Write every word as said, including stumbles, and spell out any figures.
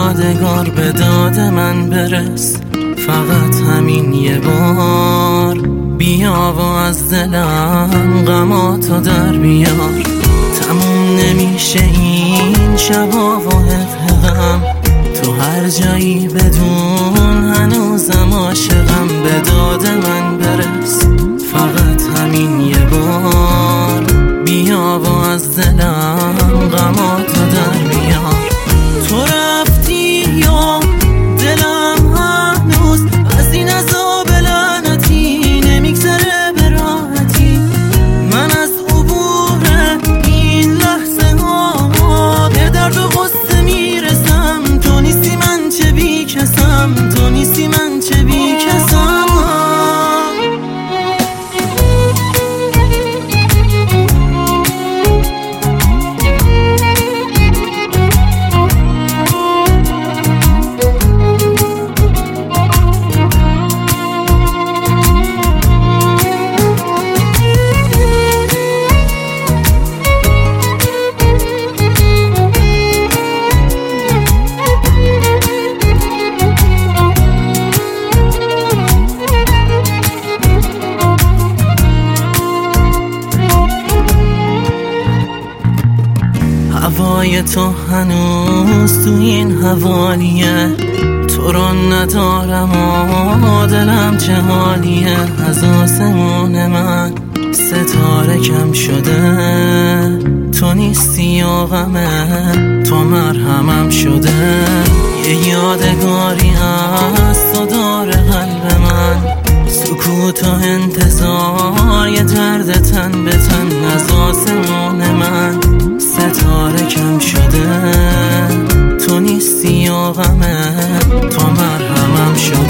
یادگار به داد من برس، فقط همین یه بار بیا و از دلم غماتو در بیار. تموم نمیشه این شبا و غم، تو هر جایی بدون هنوزم عاشقم. به داد من برس، فقط همین یه بار بیا و از دلم غماتو در بیار. تو رفتی یا دلم هنوز از این عذاب لعنتی نمیگذره به راحتی. من از عبور این لحظه ها به درد و غصه میرسم. تو نیستی من چه بی کسم، تو نیستی من چه بی کسم. هوای تو هنوز تو این حوالیه، تو رو ندارم و دلم چه حالیه. از آسمون من ستاره کم شده، تو نیستی و غمه تو مرهمم شده. یه یادگاری هست تو داره قلب من، سکوت و انتظار یه درد تن به تن. از آسمون من ستاره کم شده، تو نیستی و غمه تو مرهمم شده.